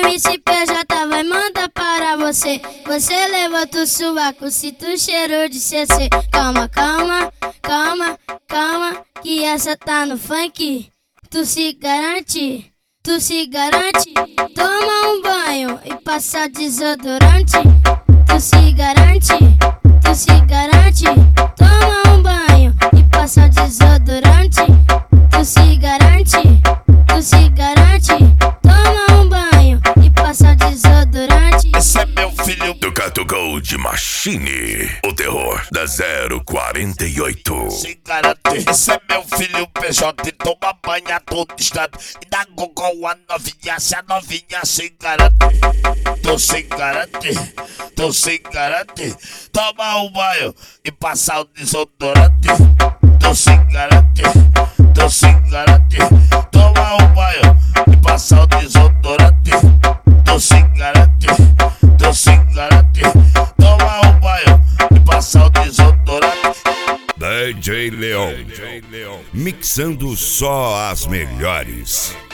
MC PJ vai mandar para você. Você levanta o sovaco, sinto o cheiro de CC. Calma, calma, calma, calma, que essa tá no funk. Tu se garante, tu se garante. Toma um banho e passa desodorante. Tu se garante, tu se garante. Toma um banho e passa desodorante. Tu se garante, tu se garante. Toma um banho e passa desodorante. Esse é meu filho do Gato Gold Machine, o terror da 048. Se garante. Esse é meu filho PJ e toma banho a todo instante. E dá gogol a novinha, se a novinha se garante. Tu se garante, tu se garante. Toma um banho e passa o desodorante. Tu se garante, tu se garante. Toma um banho e passa o desodorante. Tu se garante, tu se garante. Toma um banho e passa o desodorante. DJ Leon, mixando só as melhores.